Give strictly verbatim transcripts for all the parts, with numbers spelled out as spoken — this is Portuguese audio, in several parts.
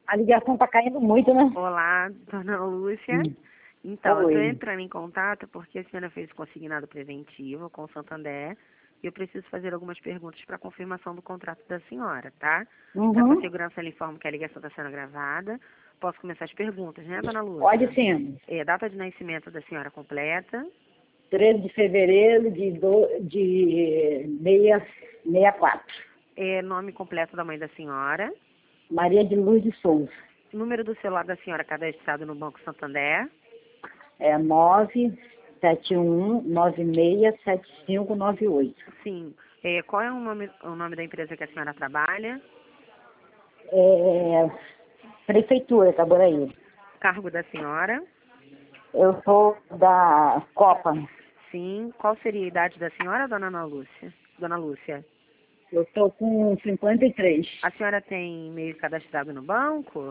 A ligação tá caindo muito, né? Olá, dona Lúcia. Hum. Então, eu Oi. estou entrando em contato porque a senhora fez o consignado preventivo com o Santander e eu preciso fazer algumas perguntas para confirmação do contrato da senhora, tá? Já com Uhum. segurança, lhe informo que a ligação está sendo gravada. Posso começar as perguntas, né, dona Lúcia? Pode sim. É, data de nascimento da senhora completa, treze de fevereiro de, do, de seis sessenta e quatro. é, nome completo da mãe da senhora, Maria de Luz de Souza. número do celular da senhora cadastrado no Banco Santander, É nove sete um nove seis sete cinco nove oito. sim. É, qual é o nome, o nome da empresa que a senhora trabalha? É, Prefeitura, Itaboraí. Cargo da senhora? Eu sou da Copa. Sim. Qual seria a idade da senhora, dona Ana Lúcia? Dona Lúcia, Eu estou com cinquenta e três. a senhora tem e-mail cadastrado no banco?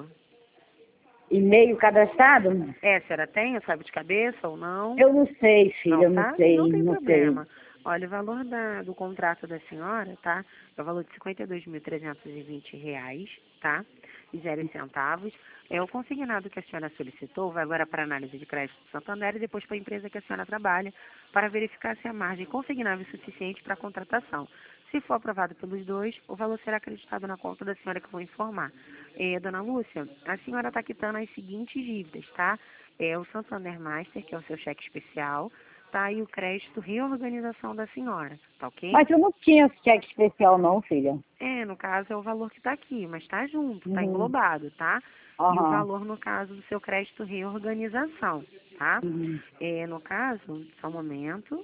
E-mail cadastrado? É, a senhora tem, sabe de cabeça ou não? Eu não sei, filha, Não, eu não tá? Não sei, tem não sei. problema. Olha, o valor da, do contrato da senhora, tá? É o valor de cinquenta e dois mil trezentos e vinte reais, tá? E zero centavos. É o consignado que a senhora solicitou, vai agora para análise de crédito do Santander e depois para a empresa que a senhora trabalha, para verificar se a margem é consignável é suficiente para a contratação. Se for aprovado pelos dois, o valor será acreditado na conta da senhora que eu vou informar. É, dona Lúcia, a senhora está quitando as seguintes dívidas, tá? É o Santander Master, que é o seu cheque especial, tá? E o crédito reorganização da senhora, tá ok? Mas eu não tinha cheque especial não, filha. É, no caso é o valor que está aqui, mas está junto, está Uhum. englobado, tá? E o Aham. valor, no caso, do seu crédito reorganização, tá? Uhum. É, no caso, só um momento,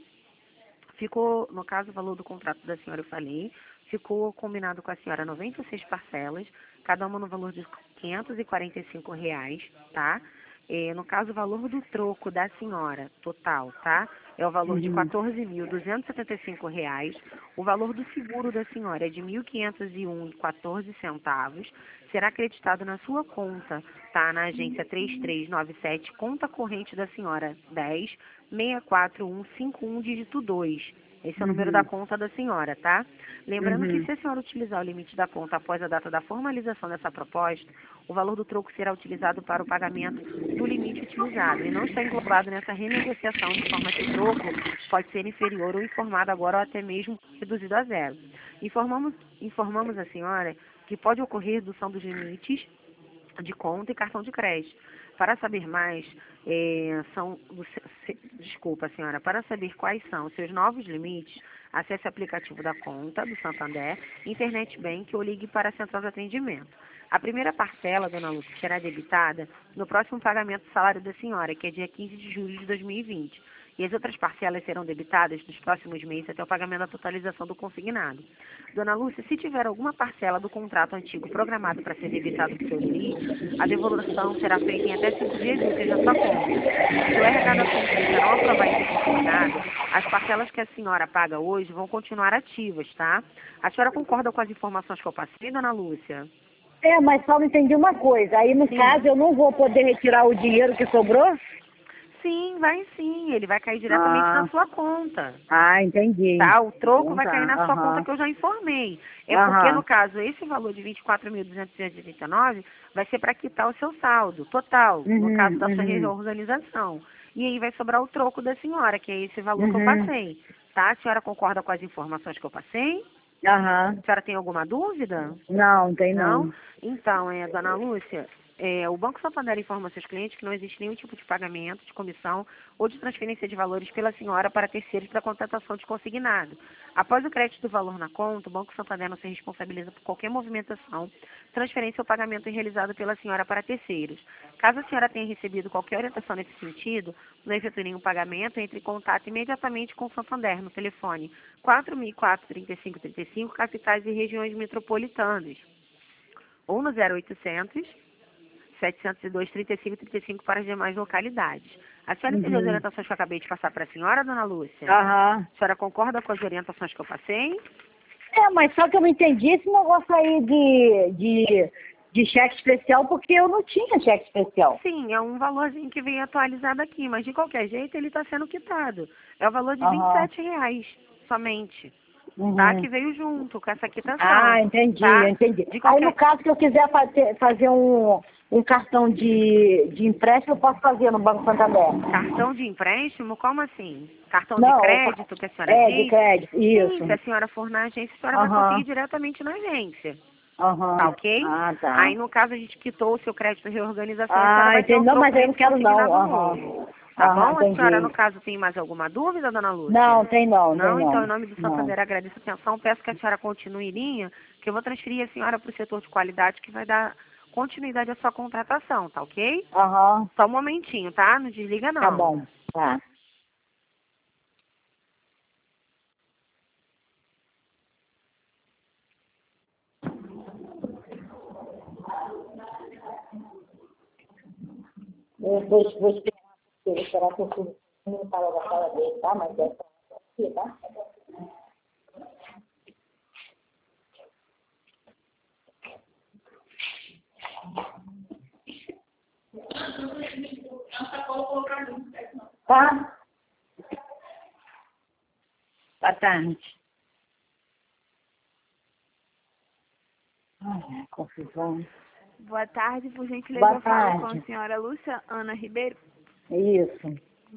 ficou, no caso, o valor do contrato da senhora, eu falei, ficou combinado com a senhora noventa e seis parcelas, cada uma no valor de quinhentos e quarenta e cinco reais, tá? É, no caso, o valor do troco da senhora, total, tá? É o valor de Uhum. quatorze mil duzentos e setenta e cinco reais. O valor do seguro da senhora é de mil quinhentos e um e quatorze centavos. Será acreditado na sua conta, tá? Na agência três três nove sete, conta corrente da senhora dez seis quatro um cinco um, dígito dois. Esse é o número da Uhum. conta da senhora, tá? Lembrando que Uhum. se a senhora utilizar o limite da conta após a data da formalização dessa proposta, o valor do troco será utilizado para o pagamento do limite utilizado e não está englobado nessa renegociação, de forma que o troco pode ser inferior ou informado agora ou até mesmo reduzido a zero. Informamos, informamos a senhora que pode ocorrer redução dos limites de conta e cartão de crédito. Para saber mais, eh, são, do se- se- desculpa, senhora, para saber quais são os seus novos limites, acesse o aplicativo da conta do Santander, Internet Bank ou ligue para a central de atendimento. A primeira parcela, dona Lúcia, será debitada no próximo pagamento do salário da senhora, que é dia quinze de julho de dois mil e vinte. E as outras parcelas serão debitadas nos próximos meses até o pagamento da totalização do consignado. Dona Lúcia, se tiver alguma parcela do contrato antigo programado para ser debitado do seu limite, a devolução será feita em até cinco dias úteis na sua conta. Se o R H da sua empresa não aprovar esse consignado, as parcelas que a senhora paga hoje vão continuar ativas, tá? A senhora concorda com as informações que eu passei, dona Lúcia? É, mas só não entendi uma coisa. Aí, no Sim. caso, eu não vou poder retirar o dinheiro que sobrou? Sim, vai sim. Ele vai cair diretamente Ah, na sua conta. ah, entendi. Tá? O troco Então vai cair tá. na sua conta Aham. que eu já informei. É porque, no Aham. caso, esse valor de vinte e quatro mil duzentos e oitenta e nove vai ser para quitar o seu saldo total, no caso Uhum, da sua uhum, reorganização. E aí vai sobrar o troco da senhora, que é esse valor que eu uhum. passei. Tá? A senhora concorda com as informações que eu passei? Aham. A senhora tem alguma dúvida? Não, tem Não? não. Então, é, dona Lúcia, é, o Banco Santander informa seus clientes que não existe nenhum tipo de pagamento, de comissão ou de transferência de valores pela senhora para terceiros para contratação de consignado. Após o crédito do valor na conta, o Banco Santander não se responsabiliza por qualquer movimentação, transferência ou pagamento realizado pela senhora para terceiros. Caso a senhora tenha recebido qualquer orientação nesse sentido, não efetue nenhum pagamento, entre em contato imediatamente com o Santander no telefone quatro mil e quatro, trinta e cinco trinta e cinco, capitais e regiões metropolitanas, ou no zero oitocentos, setecentos e dois, trinta e cinco trinta e cinco para as demais localidades. A senhora entendeu as Uhum. orientações que eu acabei de passar para a senhora, dona Lúcia? Aham. A senhora concorda com as orientações que eu passei? É, mas só que eu não entendi esse negócio aí de, de, de cheque especial, porque eu não tinha cheque especial. Sim, é um valorzinho que vem atualizado aqui, mas de qualquer jeito ele está sendo quitado. É o valor de vinte e Aham. sete reais somente. Uhum. tá? Que veio junto com essa quitação. Ah, entendi, tá? entendi. De qualquer... Aí, no caso que eu quiser fazer, fazer um, um cartão de, de empréstimo, eu posso fazer no Banco Santander? Cartão de empréstimo? Como assim? Cartão de Não, crédito que a senhora é, de diz? crédito, isso. Sim, se a senhora for na agência, a senhora vai Aham, conseguir diretamente na agência. aham. Tá ok? Ah, tá. Aí, no caso, a gente quitou o seu crédito de reorganização, a senhora Ah, vai ter entendi. um Não, troco mas eu não livre quero não. consignado Aham, novo. Tá aham, bom? A senhora, no entendi. caso, tem mais alguma dúvida, dona Lúcia? Não, tem não, tem Não? Então, em não. nome do Não. Santander, agradeço a atenção. Peço que a senhora continue em linha, que eu vou transferir a senhora para o setor de qualidade, que vai dar continuidade à sua contratação, tá ok? Aham, Só um momentinho, tá? Não desliga, tá não. bom. Tá. Eu vou, vou esperar, vou esperar que eu fui no para da sala dele, tá? Mas é aqui, tá? Tá? Boa tarde. Ai, confusão. Boa tarde, por gentileza, Boa eu falo com tarde. a senhora Lúcia Ana Ribeiro. Isso.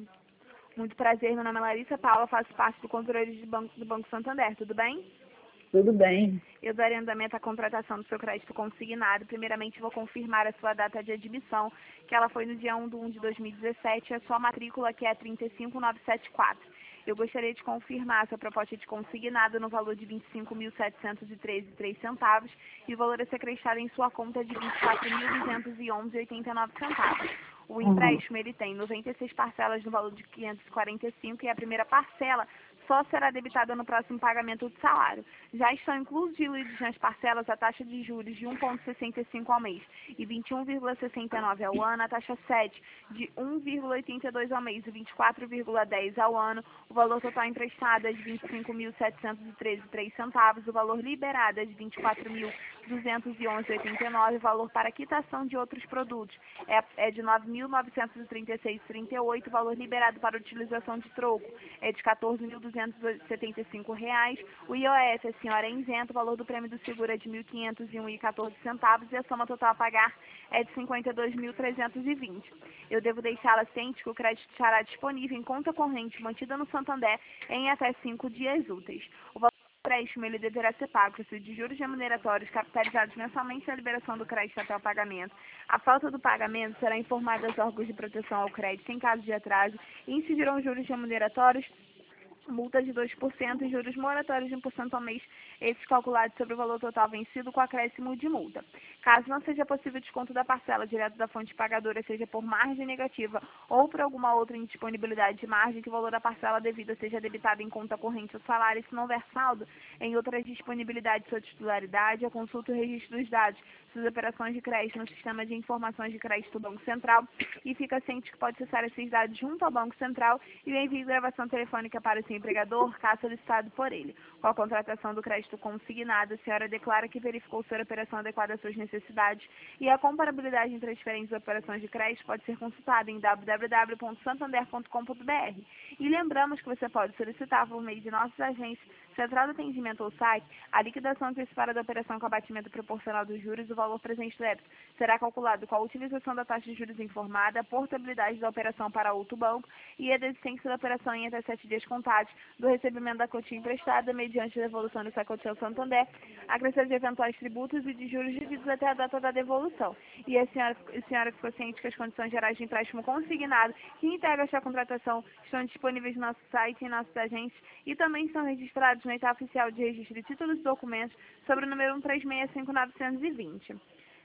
Muito prazer, meu nome é Larissa Paula, faço parte do controle de banco, do Banco Santander, tudo bem? Tudo bem. Eu darei andamento à contratação do seu crédito consignado. Primeiramente, vou confirmar a sua data de admissão, que ela foi no dia um de um de dois mil e dezessete, a sua matrícula, que é trinta e cinco mil novecentos e setenta e quatro. Eu gostaria de confirmar a sua proposta de consignado no valor de vinte e cinco mil setecentos e treze reais e três centavos e o valor a ser acrescido em sua conta é de vinte e quatro mil duzentos e onze reais e oitenta e nove centavos. O Uhum. empréstimo ele tem noventa e seis parcelas no valor de quinhentos e quarenta e cinco e a primeira parcela só será debitada no próximo pagamento do salário. Já estão incluídos nas parcelas a taxa de juros de um vírgula sessenta e cinco ao mês e vinte e um vírgula sessenta e nove ao ano, a taxa sete de um vírgula oitenta e dois ao mês e vinte e quatro vírgula dez ao ano, o valor total emprestado é de vinte e cinco mil setecentos e treze reais e três centavos, o valor liberado é de vinte e quatro mil duzentos e onze reais e oitenta e nove, o valor para quitação de outros produtos é, é de nove mil novecentos e trinta e seis reais e trinta e oito, o valor liberado para utilização de troco é de quatorze mil duzentos e setenta e cinco reais, o I O F a senhora é isento, o valor do prêmio do seguro é de mil quinhentos e um reais e quatorze centavos e a soma total a pagar é de cinquenta e dois mil trezentos e vinte. Eu devo deixá-la ciente que o crédito estará disponível em conta corrente mantida no Santander em até cinco dias úteis. O valor do empréstimo ele deverá ser pago se de juros remuneratórios capitalizados mensalmente na liberação do crédito até o pagamento. A falta do pagamento será informada aos órgãos de proteção ao crédito em caso de atraso e incidirão juros remuneratórios, multa de dois por cento e juros moratórios de um por cento ao mês, esses calculados sobre o valor total vencido com acréscimo de multa. Caso não seja possível desconto da parcela direto da fonte pagadora, seja por margem negativa ou por alguma outra indisponibilidade de margem, que o valor da parcela devida seja debitado em conta corrente ou salário, se não houver saldo em outras disponibilidades de sua titularidade, a consulta o registro dos dados, suas operações de crédito no sistema de informações de crédito do Banco Central e fica ciente que pode acessar esses dados junto ao Banco Central e o envio de gravação telefônica para o seu empregador, caso solicitado por ele. Com a contratação do crédito consignado, a senhora declara que verificou ser a operação adequada às suas necessidades e a comparabilidade entre as diferentes operações de crédito pode ser consultada em w w w ponto santander ponto com ponto b r. E lembramos que você pode solicitar por meio de nossas agências, central de atendimento ou site, a liquidação antecipada da operação com abatimento proporcional dos juros. O valor presente do débito será calculado com a utilização da taxa de juros informada, a portabilidade da operação para outro banco e a desistência da operação em até sete dias contados do recebimento da quantia emprestada mediante a devolução dessa quantia ao Santander, acrescido de eventuais tributos e de juros devidos até a data da devolução. E a senhora, a senhora ficou ciente que as condições gerais de empréstimo consignado que integram esta contratação estão disponíveis no nosso site e em nossas agências e também são registrados no Eita Oficial de Registro de Títulos e Documentos sobre o número um três seis cinco nove dois zero.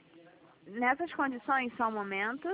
Nessas condições, só um momento.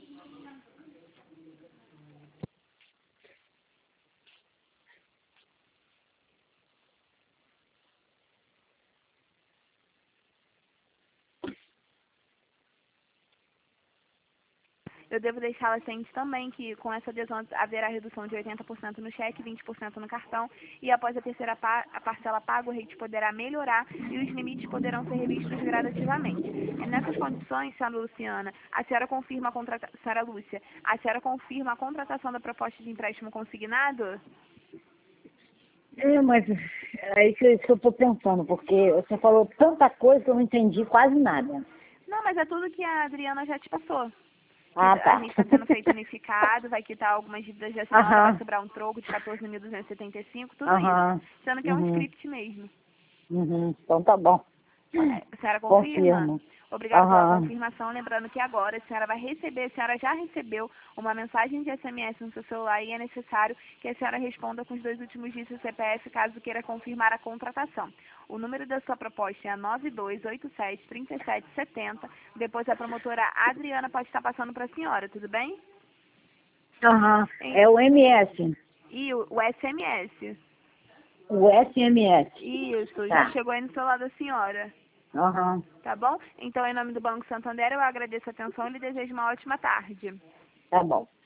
Eu devo deixá-la ciente também que com essa adesão haverá redução de oitenta por cento no cheque, vinte por cento no cartão e após a terceira pa a parcela paga, o rate poderá melhorar e os limites poderão ser revistos gradativamente. E nessas condições, senhora Luciana, a senhora confirma a contrata senhora Lúcia, a senhora confirma a contratação da proposta de empréstimo consignado? É, mas é isso, isso que eu estou pensando, porque você falou tanta coisa que eu não entendi quase nada. Não, mas é tudo que a Adriana já te passou. Ah, A tá. gente está sendo feito unificado, vai quitar algumas dívidas da senhora, Aham. vai sobrar um troco de quatorze mil duzentos e setenta e cinco, tudo Aham. isso. Sendo que é um Uhum. script mesmo. Uhum. Então tá bom. A senhora confirma? Confirmo. Obrigada pela Aham. confirmação. Lembrando que agora a senhora vai receber, a senhora já recebeu uma mensagem de S M S no seu celular e é necessário que a senhora responda com os dois últimos dígitos do C P F caso queira confirmar a contratação. O número da sua proposta é nove dois oito sete, três sete sete zero. Depois a promotora Adriana pode estar passando para a senhora, tudo bem? Aham. É o M S. E o, o S M S. O S M S. Isso, Tá. já chegou aí no celular da senhora. Aham. Tá bom? Então, em nome do Banco Santander, eu agradeço a atenção e lhe desejo uma ótima tarde. Tá bom.